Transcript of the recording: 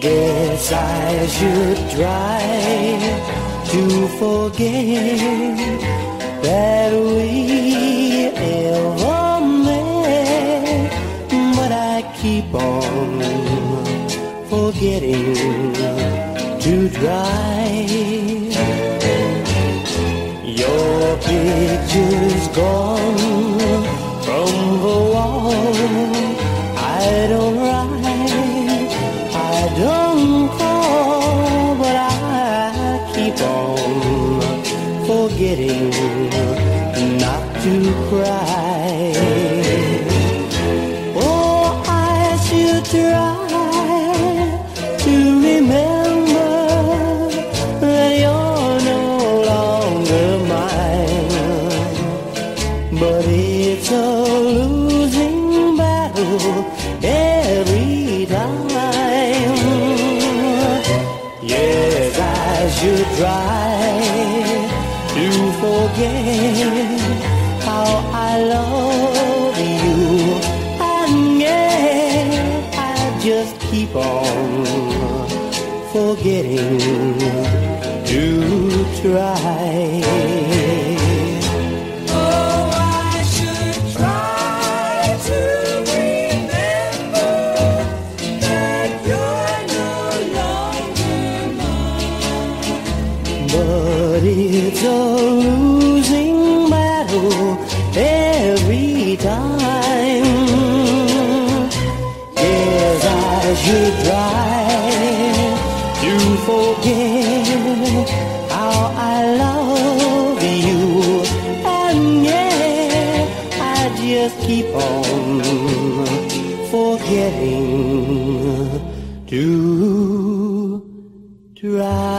Guess I should try to forget that we ever met, but I keep on forgetting to try. Your picture's gone from the wall. I don't write, I don't call, but I keep on forgetting not to cry. Oh, I should try to remember that you're no longer mine, but it's a losing battle every time. Yes, I should try to forget how I love you, and yet I just keep on forgetting to try. But it's a losing battle every time. Yes, I should try to forget how I love you, and yet I just keep on forgetting to try.